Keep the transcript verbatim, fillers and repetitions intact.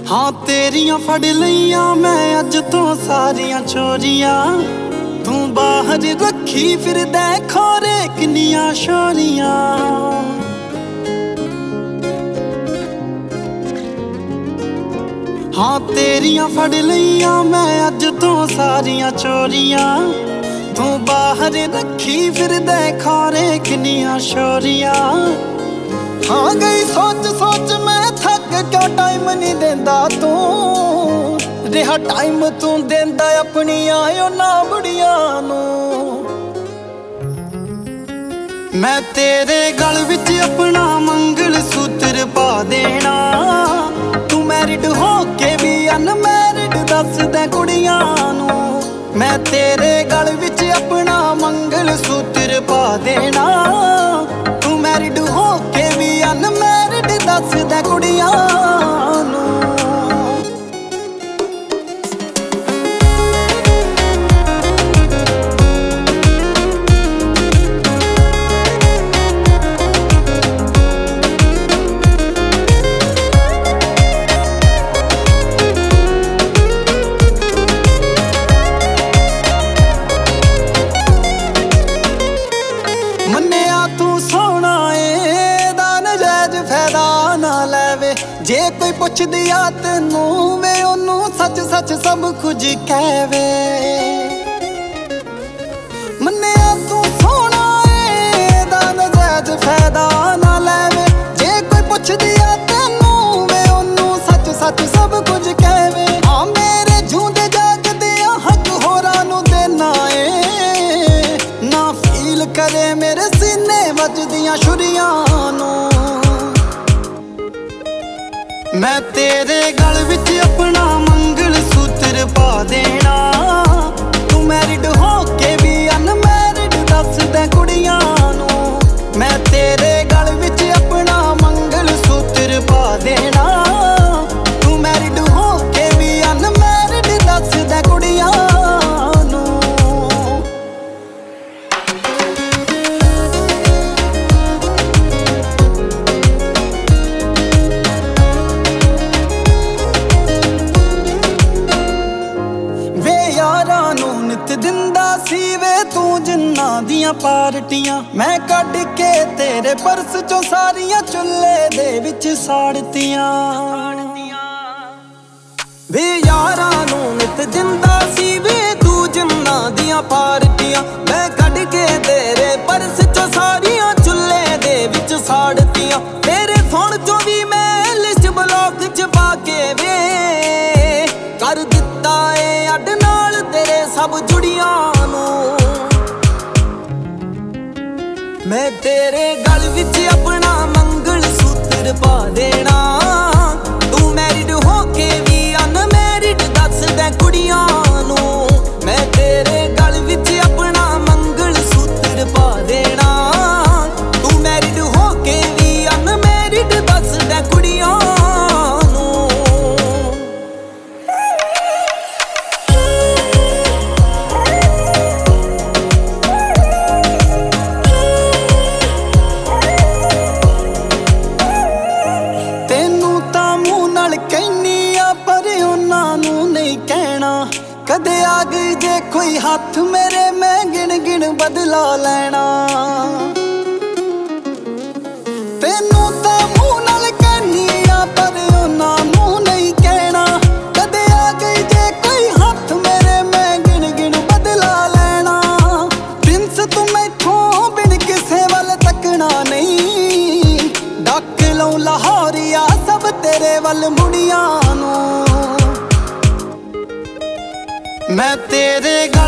हाँ तेरियां फड़ लईयां मैं अज तो सारियां चोरियां तू बाहर रखी फिर देखो रे किन्नियां शोरियां। हाँ तेरियां फड़ लईयां मैं अज तो सारियां चोरियां तू बाहर रखी फिर देखो रे किन्नियां शोरियां। हाँ गई सोच सोच मैं थक क्यों टाइम नहीं देंदा तू रिहा टाइम तू देंदा अपनी आयो ना बुढ़िया नू। मैं तेरे गल विच अपना मंगल सूत्र पा देना तू मैरिड हो के भी अनमैरिड दस दे कुड़ियां नू। मैं तेरे गल विच अपना मंगल सूत्र पा देना तू मैरिड हो के भी अनमैरिड दस दे कुड़ियां नू। मन्निया तू सोना ए दा नजायज फायदा ना लैवे जे कोई पुछ दिया तेनू वे ओनू सच सच सब कुछ कहवे। मन्निया तू सोना ए दा नजायज फायदा ना लैवे जे कोई पुछ दिया तेनू वे ओनू सच सच सब कुछ कहवे। हाँ मेरे जूंदे जागदे हक होरां नू देना ए ना फील करे मेरे सीने वजदियां छुरियां नू। मैं तेरे गल विच अपना मंगल सूत्र पा देना तू मैरिड हो के भी अनमैरिड दस दे कुड़ियां नू। मैं तेरे गल विच अपना मंगल सूत्र पा देना तू मैरिड हो के भी अनमैरिड दस दे कुड़ियां नू। नित दिंदा सी वे तू जिन्ना दियां पार्टियां मैं कढ के तेरे पर्स चों सारियां चुल्ले दे विच साड़तियां। वे यारां नू नित दिंदा सी वे तू जिन्ना दियां पार्टियां मैं कढ के तेरे पर्स चों सारियां चुल्ले दे विच साड़तियां। तेरे फोन चों भी मैं लिस्ट ब्लॉक च पा के वे कर दित्ता ए अड नाल तेरे सब जुड़ियां नू। मैं तेरे गल विच अपना मंगल सूत्र पा देना तू मैरिड हो के भी अनमैरिड दस दे कुड़ियां नू। मैं तेरे गल विच अपना मंगल सूत्र पा देना तू मैरिड हो के भी अनमैरिड दस दे कुड़ियां नू। कदे आ गई जे कोई हाथ मेरे मैं गिन गिन बदला लेना तेनू तां मूंह नाल कहनी आ पर उन्हां नू नहीं कहना। कदे आ गई जे कोई हाथ मेरे मैं गिन गिन बदला लेना। प्रिंस तू मैथों बिन किसे वल तकना नहीं डक लऊं लाहौरिया सब तेरे वल मुड़ियां नू। मैं तेरे